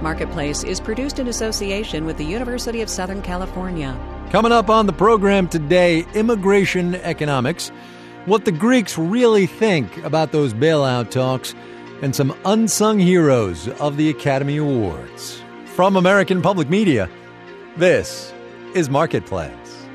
Marketplace is produced in association with the University of Southern California. Coming up on the program today, immigration economics, what the Greeks really think about those bailout talks, and some unsung heroes of the Academy Awards. From American Public Media, this is Marketplace.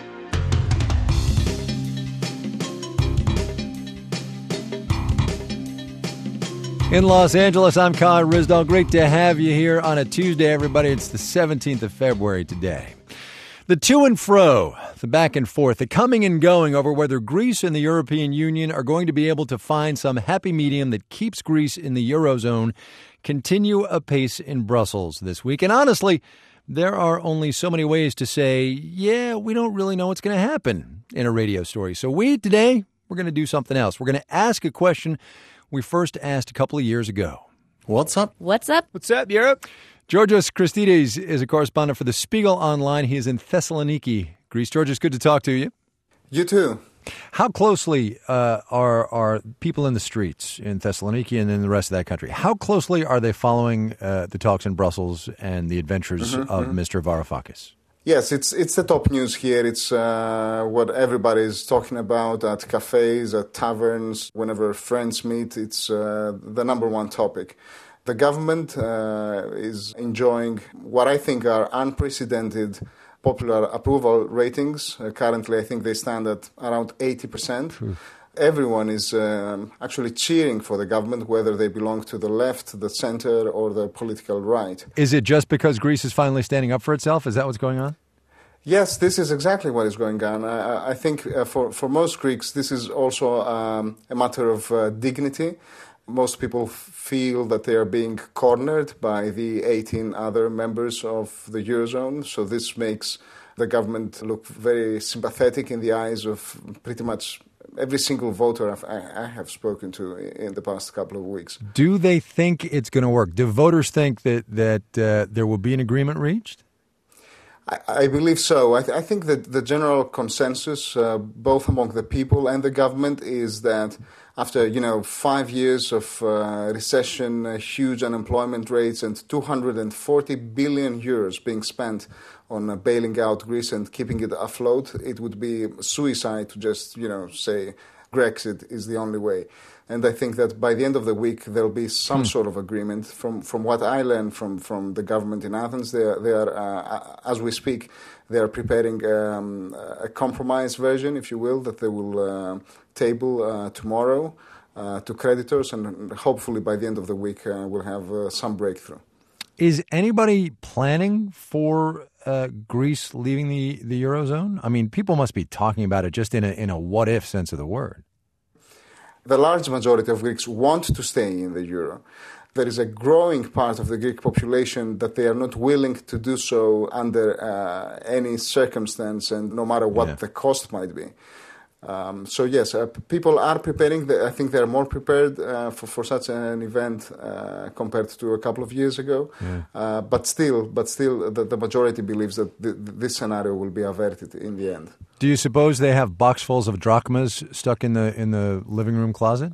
In Los Angeles, I'm Kyle Rizdal. Great to have you here on a Tuesday, everybody. It's the 17th of February today. The to and fro, the back and forth, the coming and going over whether Greece and the European Union are going to be able to find some happy medium that keeps Greece in the Eurozone continue apace in Brussels this week. And honestly, there are only so many ways to say, yeah, we don't really know what's going to happen in a radio story. So today, we're going to do something else. We're going to ask a question we first asked a couple of years ago. What's up? What's up? What's up, Europe? Georgios Christides is a correspondent for the Spiegel Online. He is in Thessaloniki, Greece. Georgios, good to talk to you. You too. How closely are people in the streets in Thessaloniki and in the rest of that country? How closely are they following the talks in Brussels and the adventures of Mr. Varoufakis? Yes, it's the top news here. It's what everybody is talking about at cafes, at taverns, whenever friends meet. It's the number one topic. The government is enjoying what I think are unprecedented popular approval ratings. Currently, I think they stand at around 80%. Everyone is actually cheering for the government, whether they belong to the left, the center, or the political right. Is it just because Greece is finally standing up for itself? Is that what's going on? Yes, this is exactly what is going on. I think for most Greeks, this is also a matter of dignity. Most people feel that they are being cornered by the 18 other members of the Eurozone. So this makes the government look very sympathetic in the eyes of pretty much every single voter I have spoken to in the past couple of weeks. Do they think it's going to work? Do voters think that there will be an agreement reached? I believe so. I think that the general consensus, both among the people and the government, is that after 5 years of recession, huge unemployment rates, and 240 billion euros being spent on bailing out Greece and keeping it afloat, it would be suicide to just say Brexit is the only way. And I think that by the end of the week, there'll be some sort of agreement. From what I learned from the government in Athens, they are as we speak, they are preparing a compromise version, if you will, that they will table tomorrow to creditors. And hopefully by the end of the week, we'll have some breakthrough. Is anybody planning for Greece leaving the Eurozone? I mean, people must be talking about it just in a what-if sense of the word. The large majority of Greeks want to stay in the euro. There is a growing part of the Greek population that they are not willing to do so under any circumstance and no matter what the cost might be. So yes, people are preparing. I think they are more prepared for such an event compared to a couple of years ago. Yeah. But still, the majority believes that this scenario will be averted in the end. Do you suppose they have boxfuls of drachmas stuck in the living room closet?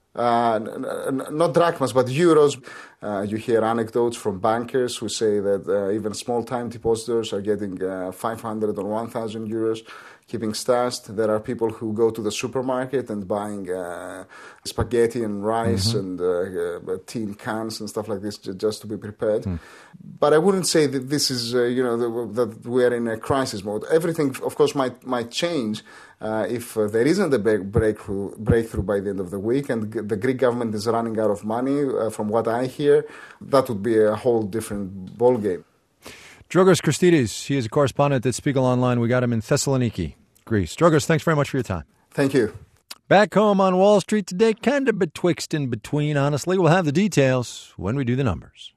Not drachmas, but euros. You hear anecdotes from bankers who say that even small-time depositors are getting 500 or 1,000 euros, keeping stashed. There are people who go to the supermarket and buying spaghetti and rice and tin cans and stuff like this just to be prepared. But I wouldn't say that this is, that we are in a crisis mode. Everything, of course, might change if there isn't a breakthrough by the end of the week and the Greek government is running out of money. From what I hear, that would be a whole different ballgame. Georgios Christides, he is a correspondent at Spiegel Online. We got him in Thessaloniki, Greece. Georgios, thanks very much for your time. Thank you. Back home on Wall Street today, kind of betwixt and between, honestly. We'll have the details when we do the numbers.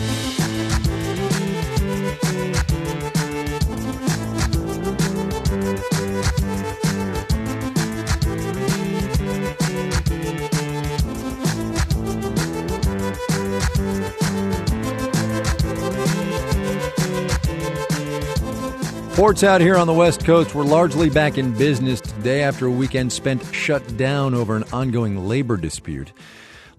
Ports out here on the West Coast were largely back in business today after a weekend spent shut down over an ongoing labor dispute.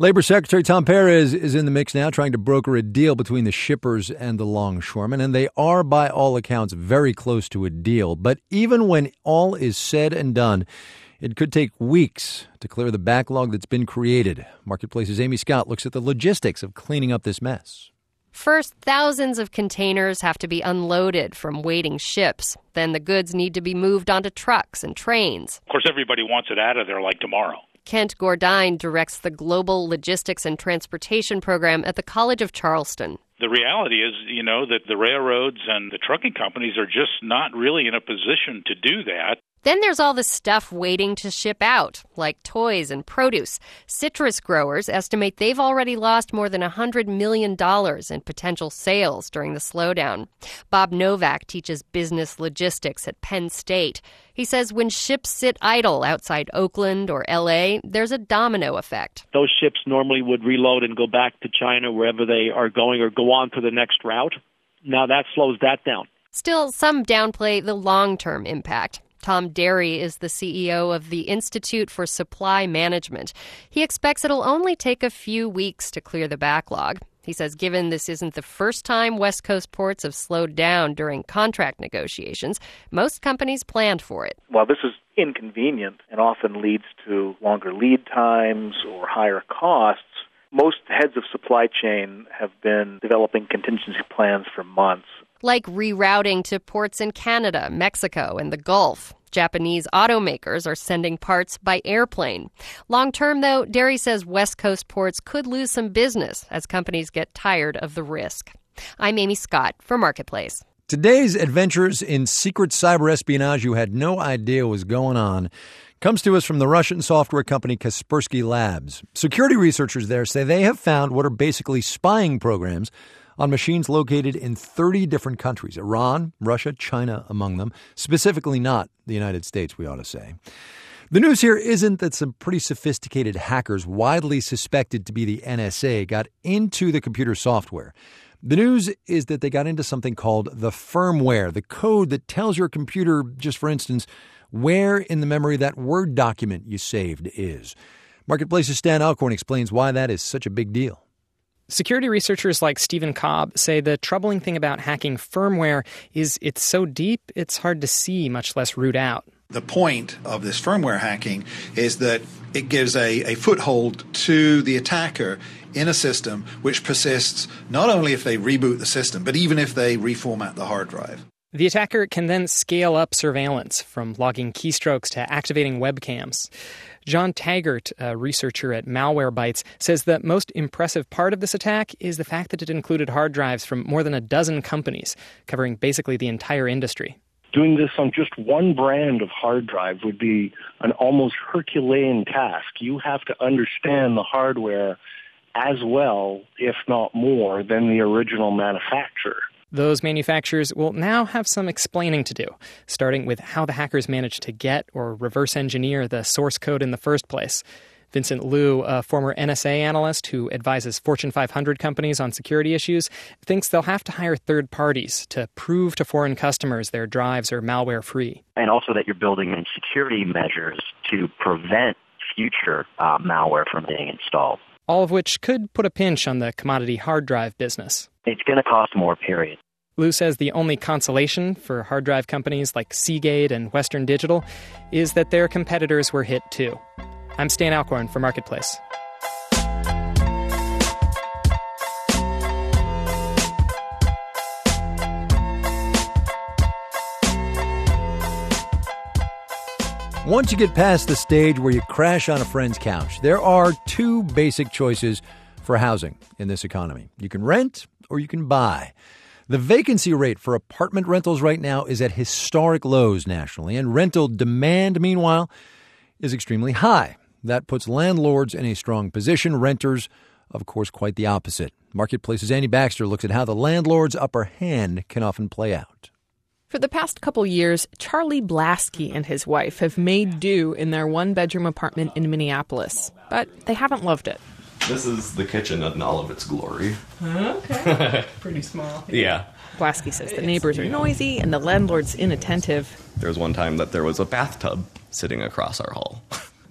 Labor Secretary Tom Perez is in the mix now, trying to broker a deal between the shippers and the longshoremen, and they are, by all accounts, very close to a deal. But even when all is said and done, it could take weeks to clear the backlog that's been created. Marketplace's Amy Scott looks at the logistics of cleaning up this mess. First, thousands of containers have to be unloaded from waiting ships. Then the goods need to be moved onto trucks and trains. Of course, everybody wants it out of there like tomorrow. Kent Gordine directs the Global Logistics and Transportation Program at the College of Charleston. The reality is, that the railroads and the trucking companies are just not really in a position to do that. Then there's all the stuff waiting to ship out, like toys and produce. Citrus growers estimate they've already lost more than $100 million in potential sales during the slowdown. Bob Novak teaches business logistics at Penn State. He says when ships sit idle outside Oakland or L.A., there's a domino effect. Those ships normally would reload and go back to China, wherever they are going, or go on to the next route. Now that slows that down. Still, some downplay the long-term impact. Tom Derry is the CEO of the Institute for Supply Management. He expects it'll only take a few weeks to clear the backlog. He says given this isn't the first time West Coast ports have slowed down during contract negotiations, most companies planned for it. While this is inconvenient and often leads to longer lead times or higher costs, most heads of supply chain have been developing contingency plans for months. Like rerouting to ports in Canada, Mexico, and the Gulf. Japanese automakers are sending parts by airplane. Long-term, though, Derry says West Coast ports could lose some business as companies get tired of the risk. I'm Amy Scott for Marketplace. Today's adventures in secret cyber espionage you had no idea was going on comes to us from the Russian software company Kaspersky Labs. Security researchers there say they have found what are basically spying programs on machines located in 30 different countries, Iran, Russia, China among them, specifically not the United States, we ought to say. The news here isn't that some pretty sophisticated hackers widely suspected to be the NSA got into the computer software. The news is that they got into something called the firmware, the code that tells your computer, just for instance, where in the memory that Word document you saved is. Marketplace's Stan Alcorn explains why that is such a big deal. Security researchers like Stephen Cobb say the troubling thing about hacking firmware is it's so deep, it's hard to see, much less root out. The point of this firmware hacking is that it gives a foothold to the attacker in a system which persists not only if they reboot the system, but even if they reformat the hard drive. The attacker can then scale up surveillance, from logging keystrokes to activating webcams. John Taggart, a researcher at Malwarebytes, says the most impressive part of this attack is the fact that it included hard drives from more than a dozen companies, covering basically the entire industry. Doing this on just one brand of hard drive would be an almost Herculean task. You have to understand the hardware as well, if not more, than the original manufacturer. Those manufacturers will now have some explaining to do, starting with how the hackers managed to get or reverse engineer the source code in the first place. Vincent Liu, a former NSA analyst who advises Fortune 500 companies on security issues, thinks they'll have to hire third parties to prove to foreign customers their drives are malware-free. And also that you're building in security measures to prevent future malware from being installed. All of which could put a pinch on the commodity hard drive business. It's going to cost more, period. Liu says the only consolation for hard drive companies like Seagate and Western Digital is that their competitors were hit too. I'm Stan Alcorn for Marketplace. Once you get past the stage where you crash on a friend's couch, there are two basic choices for housing in this economy. You can rent or you can buy. The vacancy rate for apartment rentals right now is at historic lows nationally, and rental demand, meanwhile, is extremely high. That puts landlords in a strong position. Renters, of course, quite the opposite. Marketplace's Andy Baxter looks at how the landlord's upper hand can often play out. For the past couple years, Charlie Blasky and his wife have made do in their one-bedroom apartment in Minneapolis, but they haven't loved it. This is the kitchen in all of its glory. Okay. Pretty small. Yeah. Blasky says the neighbors are noisy and the landlord's inattentive. There was one time that there was a bathtub sitting across our hall.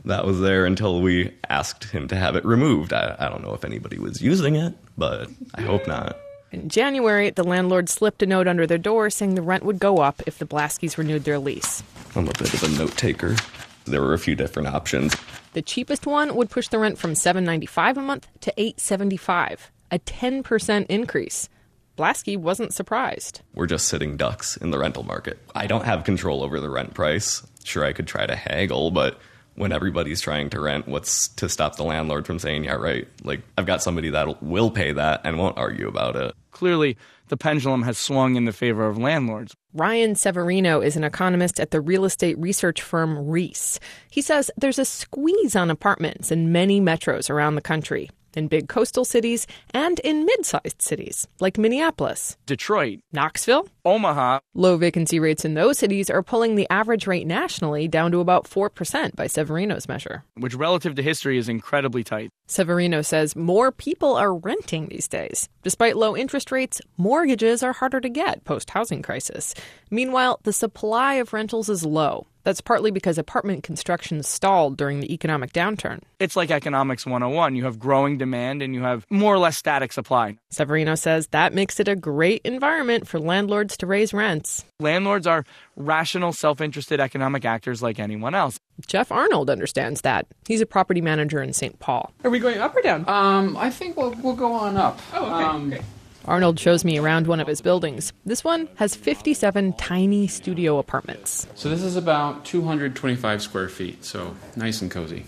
that was there until we asked him to have it removed. I don't know if anybody was using it, but I hope not. In January, the landlord slipped a note under their door saying the rent would go up if the Blaskys renewed their lease. I'm a bit of a note taker. There were a few different options. The cheapest one would push the rent from $7.95 a month to $8.75, a 10% increase. Blasky wasn't surprised. We're just sitting ducks in the rental market. I don't have control over the rent price. Sure, I could try to haggle, but when everybody's trying to rent, what's to stop the landlord from saying, yeah, right? Like, I've got somebody that will pay that and won't argue about it. Clearly, the pendulum has swung in the favor of landlords. Ryan Severino is an economist at the real estate research firm Reese. He says there's a squeeze on apartments in many metros around the country, in big coastal cities and in mid-sized cities like Minneapolis, Detroit, Knoxville, Omaha. Low vacancy rates in those cities are pulling the average rate nationally down to about 4% by Severino's measure, which relative to history is incredibly tight. Severino says more people are renting these days. Despite low interest rates, mortgages are harder to get post-housing crisis. Meanwhile, the supply of rentals is low. That's partly because apartment construction stalled during the economic downturn. It's like economics 101. You have growing demand and you have more or less static supply. Severino says that makes it a great environment for landlords to raise rents. Landlords are rational, self-interested economic actors like anyone else. Jeff Arnold understands that. He's a property manager in St. Paul. Are we going up or down? I think we'll go on up. Oh, okay. Okay. Arnold shows me around one of his buildings. This one has 57 tiny studio apartments. So this is about 225 square feet, so nice and cozy.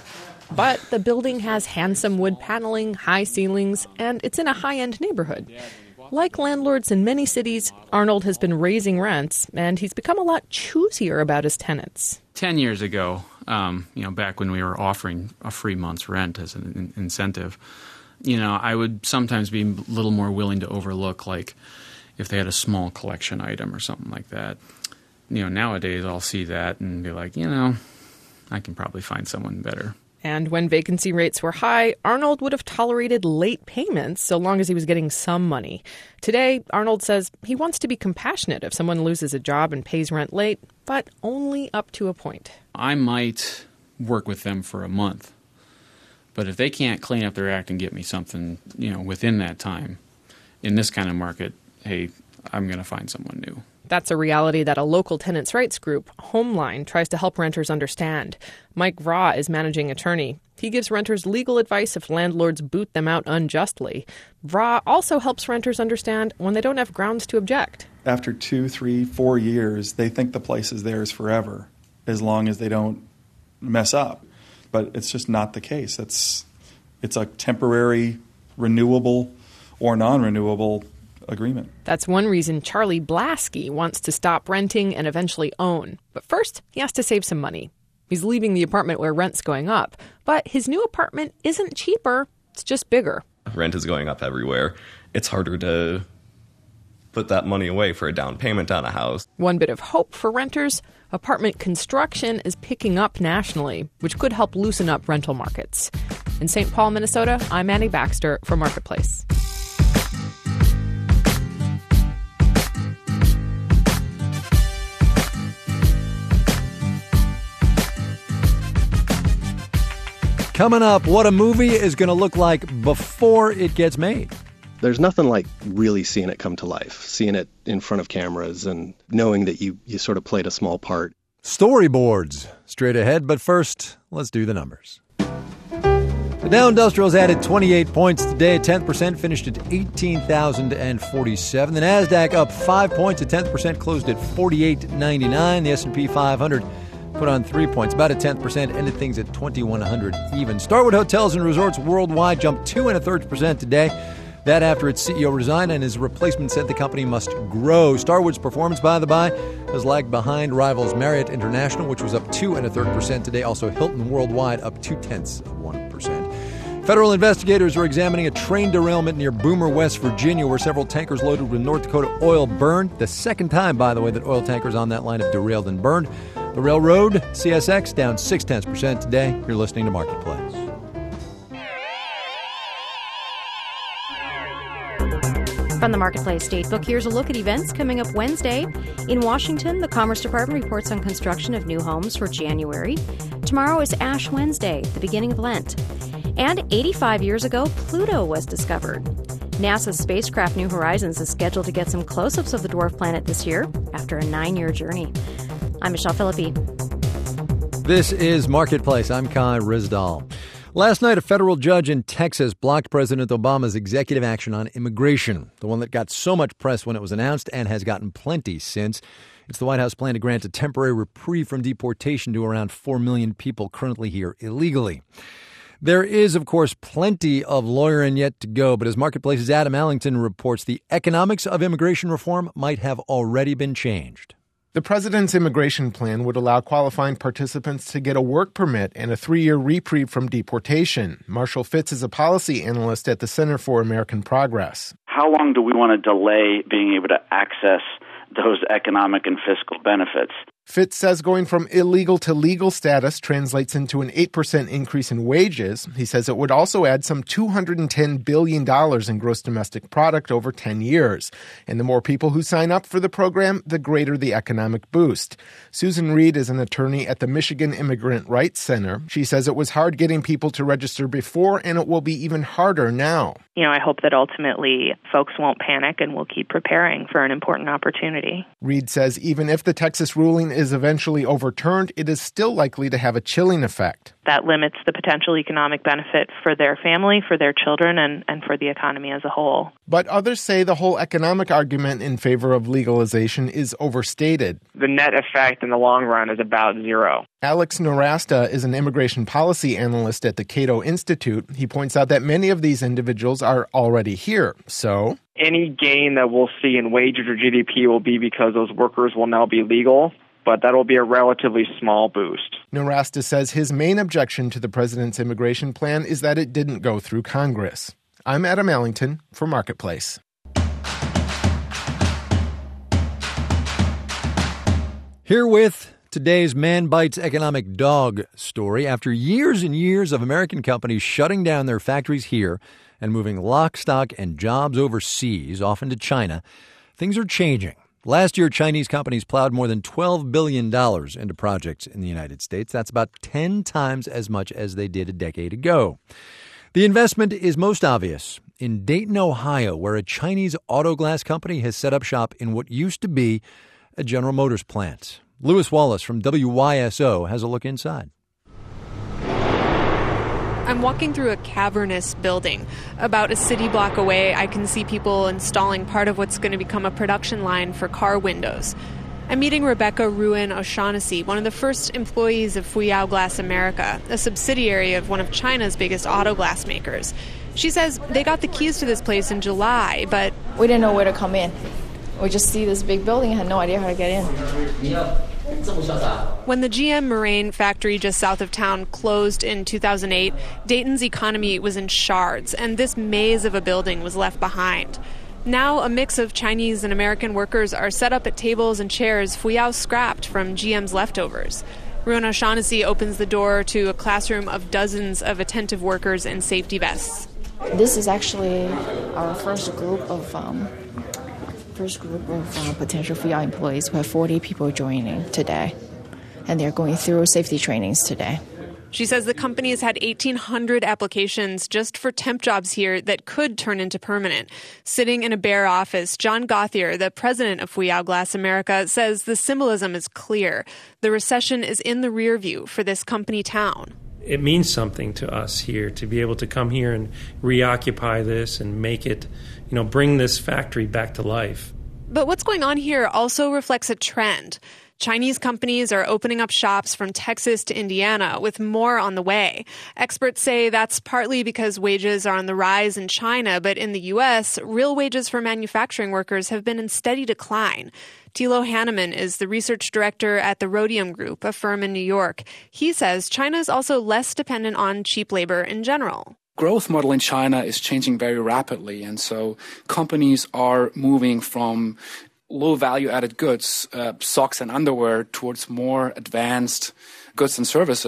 But the building has handsome wood paneling, high ceilings, and it's in a high-end neighborhood. Like landlords in many cities, Arnold has been raising rents, and he's become a lot choosier about his tenants. 10 years ago, back when we were offering a free month's rent as an incentive, I would sometimes be a little more willing to overlook, like, if they had a small collection item or something like that. Nowadays I'll see that and be like, I can probably find someone better. And when vacancy rates were high, Arnold would have tolerated late payments so long as he was getting some money. Today, Arnold says he wants to be compassionate if someone loses a job and pays rent late, but only up to a point. I might work with them for a month. But if they can't clean up their act and get me something, within that time, in this kind of market, hey, I'm going to find someone new. That's a reality that a local tenants' rights group, Homeline, tries to help renters understand. Mike Vraw is managing attorney. He gives renters legal advice if landlords boot them out unjustly. Vraw also helps renters understand when they don't have grounds to object. After 2, 3, 4 years, they think the place is theirs forever, as long as they don't mess up. But it's just not the case. It's a temporary, renewable or non-renewable agreement. That's one reason Charlie Blasky wants to stop renting and eventually own. But first, he has to save some money. He's leaving the apartment where rent's going up. But his new apartment isn't cheaper. It's just bigger. Rent is going up everywhere. It's harder to put that money away for a down payment on a house. One bit of hope for renters, apartment construction is picking up nationally, which could help loosen up rental markets. In St. Paul, Minnesota, I'm Annie Baxter for Marketplace. Coming up, what a movie is going to look like before it gets made. There's nothing like really seeing it come to life, seeing it in front of cameras and knowing that you sort of played a small part. Storyboards straight ahead, but first, let's do the numbers. The Dow Industrials added 28 points today. 10% finished at 18,047. The Nasdaq up 5 points. A 10% closed at 48.99. The S&P 500 put on 3 points, about a 10%, ended things at 2,100 even. Starwood Hotels and Resorts Worldwide jumped 2 1/3% today. That after its CEO resigned and his replacement said the company must grow. Starwood's performance, by the by, has lagged behind rivals Marriott International, which was up 2 1/3% today. Also, Hilton Worldwide up 0.2%. Federal investigators are examining a train derailment near Boomer, West Virginia, where several tankers loaded with North Dakota oil burned. The second time, by the way, that oil tankers on that line have derailed and burned. The railroad, CSX, down 0.6% today. You're listening to Marketplace. From the Marketplace Statebook, here's a look at events coming up Wednesday. In Washington, the Commerce Department reports on construction of new homes for January. Tomorrow is Ash Wednesday, the beginning of Lent. And 85 years ago, Pluto was discovered. NASA's spacecraft New Horizons is scheduled to get some close-ups of the dwarf planet this year after a 9-year journey. I'm Michelle Philippi. This is Marketplace. I'm Kai Rizdal. Last night, a federal judge in Texas blocked President Obama's executive action on immigration, the one that got so much press when it was announced and has gotten plenty since. It's the White House plan to grant a temporary reprieve from deportation to around 4 million people currently here illegally. There is, of course, plenty of lawyering yet to go, but as Marketplace's Adam Allington reports, the economics of immigration reform might have already been changed. The president's immigration plan would allow qualifying participants to get a work permit and a 3-year reprieve from deportation. Marshall Fitz is a policy analyst at the Center for American Progress. How long do we want to delay being able to access those economic and fiscal benefits? Fitz says going from illegal to legal status translates into an 8% increase in wages. He says it would also add some $210 billion in gross domestic product over 10 years. And the more people who sign up for the program, the greater the economic boost. Susan Reed is an attorney at the Michigan Immigrant Rights Center. She says it was hard getting people to register before, and it will be even harder now. I hope that ultimately folks won't panic and will keep preparing for an important opportunity. Reed says even if the Texas ruling is eventually overturned, it is still likely to have a chilling effect. That limits the potential economic benefit for their family, for their children, and for the economy as a whole. But others say the whole economic argument in favor of legalization is overstated. The net effect in the long run is about zero. Alex Narasta is an immigration policy analyst at the Cato Institute. He points out that many of these individuals are already here, so any gain that we'll see in wages or GDP will be because those workers will now be legal, but that will be a relatively small boost. Narasta says his main objection to the president's immigration plan is that it didn't go through Congress. I'm Adam Allington for Marketplace. Here with today's Man Bites Economic Dog story. After years and years of American companies shutting down their factories here and moving lock, stock, and jobs overseas, often to China, things are changing. Last year, Chinese companies plowed more than $12 billion into projects in the United States. That's about 10 times as much as they did a decade ago. The investment is most obvious in Dayton, Ohio, where a Chinese auto glass company has set up shop in what used to be a General Motors plant. Lewis Wallace from WYSO has a look inside. I'm walking through a cavernous building. About a city block away, I can see people installing part of what's going to become a production line for car windows. I'm meeting Rebecca Ruin O'Shaughnessy, one of the first employees of Fuyao Glass America, a subsidiary of one of China's biggest auto glass makers. She says they got the keys to this place in July, but we didn't know where to come in. We just see this big building and had no idea how to get in. When the GM Moraine factory just south of town closed in 2008, Dayton's economy was in shards, and this maze of a building was left behind. Now, a mix of Chinese and American workers are set up at tables and chairs Fuyao scrapped from GM's leftovers. Ruin O'Shaughnessy opens the door to a classroom of dozens of attentive workers in safety vests. This is actually our first group of potential Fuyao employees. We have 40 people joining today, and they're going through safety trainings today. She says the company has had 1,800 applications just for temp jobs here that could turn into permanent. Sitting in a bare office, John Gauthier, the president of Fuyao Glass America, says the symbolism is clear. The recession is in the rear view for this company town. It means something to us here to be able to come here and reoccupy this and make it, bring this factory back to life. But what's going on here also reflects a trend. Chinese companies are opening up shops from Texas to Indiana, with more on the way. Experts say that's partly because wages are on the rise in China, but in the U.S., real wages for manufacturing workers have been in steady decline. Thilo Hanneman is the research director at the Rhodium Group, a firm in New York. He says China is also less dependent on cheap labor in general. Growth model in China is changing very rapidly, and so companies are moving from low value-added goods, socks and underwear, towards more advanced goods and services.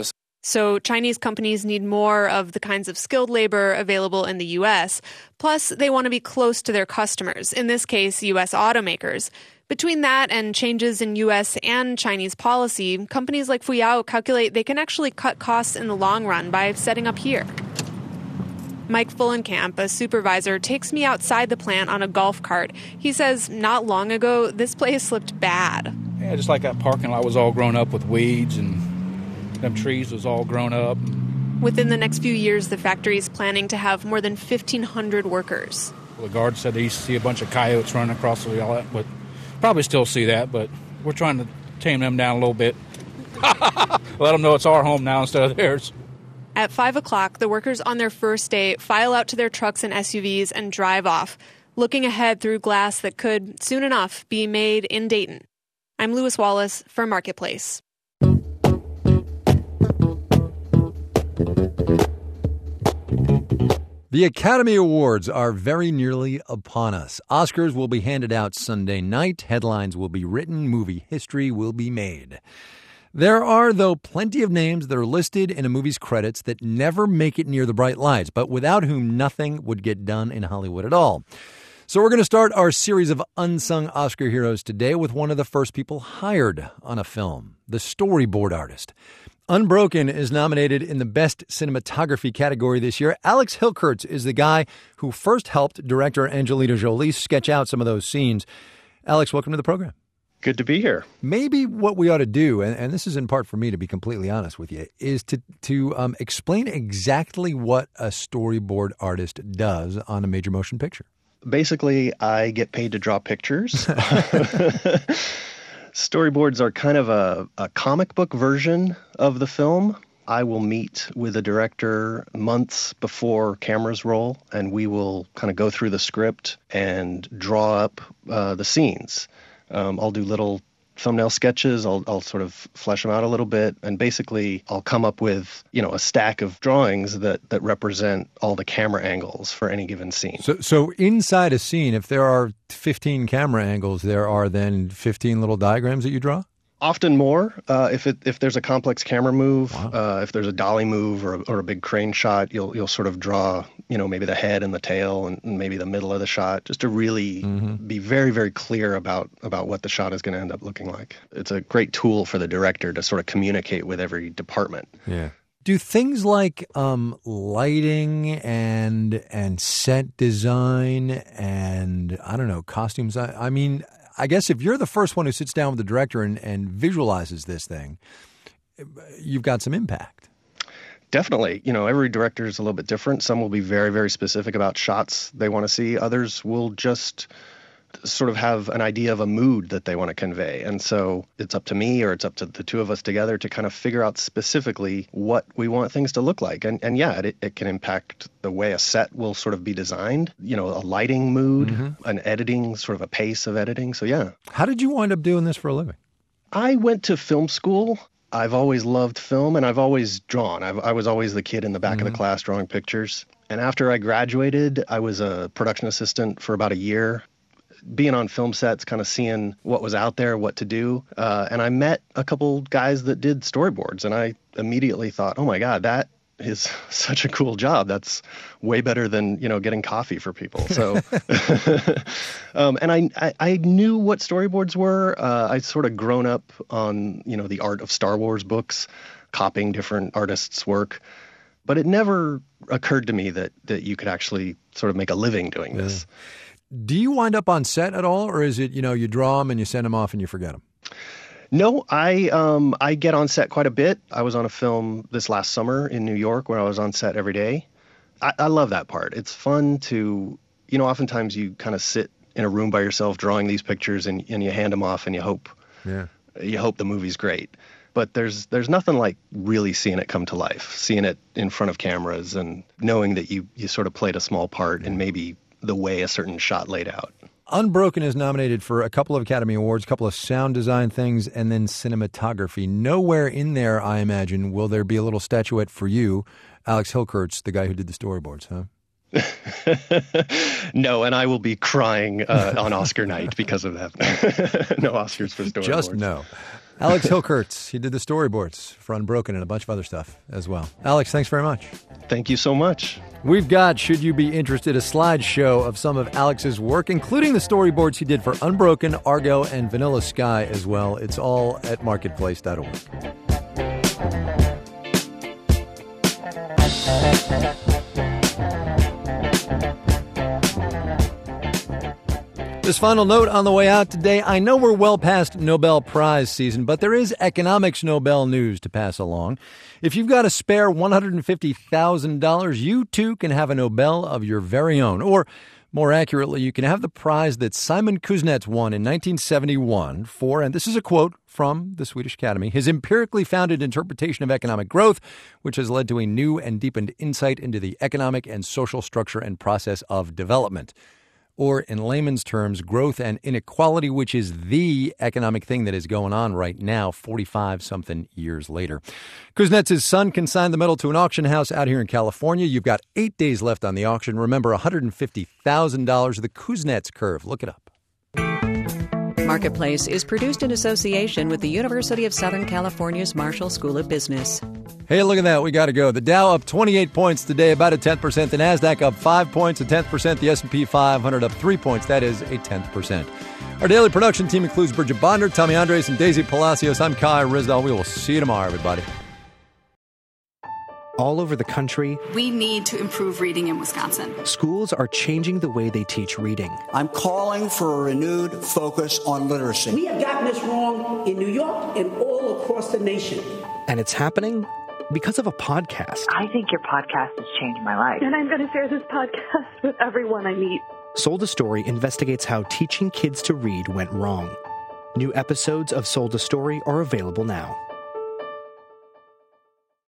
So Chinese companies need more of the kinds of skilled labor available in the U.S. Plus, they want to be close to their customers, in this case, U.S. automakers. Between that and changes in U.S. and Chinese policy, companies like Fuyao calculate they can actually cut costs in the long run by setting up here. Mike Fullenkamp, a supervisor, takes me outside the plant on a golf cart. He says not long ago, this place looked bad. Yeah, just like that parking lot was all grown up with weeds and them trees was all grown up. Within the next few years, the factory is planning to have more than 1,500 workers. Well, the guard said they used to see a bunch of coyotes running across the all that, but probably still see that, but we're trying to tame them down a little bit. Let them know it's our home now instead of theirs. At 5 o'clock, the workers on their first day file out to their trucks and SUVs and drive off, looking ahead through glass that could, soon enough, be made in Dayton. I'm Lewis Wallace for Marketplace. The Academy Awards are very nearly upon us. Oscars will be handed out Sunday night. Headlines will be written. Movie history will be made. There are, though, plenty of names that are listed in a movie's credits that never make it near the bright lights, but without whom nothing would get done in Hollywood at all. So we're going to start our series of unsung Oscar heroes today with one of the first people hired on a film, the storyboard artist. Unbroken is nominated in the Best Cinematography category this year. Alex Hilkerts is the guy who first helped director Angelina Jolie sketch out some of those scenes. Alex, welcome to the program. Good to be here. Maybe what we ought to do, and this is in part for me to be completely honest with you, is to explain exactly what a storyboard artist does on a major motion picture. Basically, I get paid to draw pictures. Storyboards are kind of a comic book version of the film. I will meet with a director months before cameras roll, and we will kind of go through the script and draw up the scenes. I'll do little thumbnail sketches. I'll sort of flesh them out a little bit. And basically, I'll come up with, a stack of drawings that represent all the camera angles for any given scene. So inside a scene, if there are 15 camera angles, there are then 15 little diagrams that you draw? Often more. If there's a complex camera move, if there's a dolly move or a big crane shot, you'll sort of draw, maybe the head and the tail and maybe the middle of the shot, just to really be very, very clear about what the shot is going to end up looking like. It's a great tool for the director to sort of communicate with every department. Yeah. Do things like lighting and set design and, costumes, I guess if you're the first one who sits down with the director and visualizes this thing, you've got some impact. Definitely. Every director is a little bit different. Some will be very, very specific about shots they want to see. Others will just sort of have an idea of a mood that they want to convey. And so it's up to me, or it's up to the two of us together to kind of figure out specifically what we want things to look like. And yeah, it can impact the way a set will sort of be designed, a lighting mood, an editing, sort of a pace of editing. So yeah. How did you wind up doing this for a living? I went to film school. I've always loved film, and I've always drawn. I was always the kid in the back of the class drawing pictures. And after I graduated, I was a production assistant for about a year, being on film sets, kind of seeing what was out there, what to do. And I met a couple guys that did storyboards, and I immediately thought, oh my God, that is such a cool job. That's way better than, getting coffee for people. So, and I knew what storyboards were. I'd sort of grown up on, the Art of Star Wars books, copying different artists' work. But it never occurred to me that you could actually sort of make a living doing this. Do you wind up on set at all, or is it, you draw them and you send them off and you forget them? No, I get on set quite a bit. I was on a film this last summer in New York where I was on set every day. I love that part. It's fun to, oftentimes you kind of sit in a room by yourself drawing these pictures and you hand them off and you hope the movie's great. But there's nothing like really seeing it come to life, seeing it in front of cameras and knowing that you sort of played a small part in maybe the way a certain shot laid out. Unbroken is nominated for a couple of Academy Awards, a couple of sound design things, and then cinematography. Nowhere in there, I imagine, will there be a little statuette for you, Alex Hilkerts, the guy who did the storyboards, huh? No, and I will be crying on Oscar night because of that. No Oscars for storyboards. Just no. Alex Hilkerts, he did the storyboards for Unbroken and a bunch of other stuff as well. Alex, thanks very much. Thank you so much. We've got, should you be interested, a slideshow of some of Alex's work, including the storyboards he did for Unbroken, Argo, and Vanilla Sky as well. It's all at marketplace.org. This final note on the way out today. I know we're well past Nobel Prize season, but there is economics Nobel news to pass along. If you've got a spare $150,000, you too can have a Nobel of your very own. Or, more accurately, you can have the prize that Simon Kuznets won in 1971 for, and this is a quote from the Swedish Academy, his empirically founded interpretation of economic growth, which has led to a new and deepened insight into the economic and social structure and process of development. Or, in layman's terms, growth and inequality, which is the economic thing that is going on right now, 45-something years later. Kuznets' son consigned the medal to an auction house out here in California. You've got 8 days left on the auction. Remember, $150,000, the Kuznets curve. Look it up. Marketplace is produced in association with the University of Southern California's Marshall School of Business. Hey, look at that. We got to go. The Dow up 28 points today, about a 10%. The NASDAQ up 5 points, a 10%. The S&P 500 up 3 points. That is a 10%. Our daily production team includes Bridget Bonder, Tommy Andres, and Daisy Palacios. I'm Kai Ryssdal. We will see you tomorrow, everybody. All over the country, we need to improve reading in Wisconsin. Schools are changing the way they teach reading. I'm calling for a renewed focus on literacy. We have gotten this wrong in New York and all across the nation. And it's happening because of a podcast. I think your podcast has changed my life. And I'm going to share this podcast with everyone I meet. Sold a Story investigates how teaching kids to read went wrong. New episodes of Sold a Story are available now.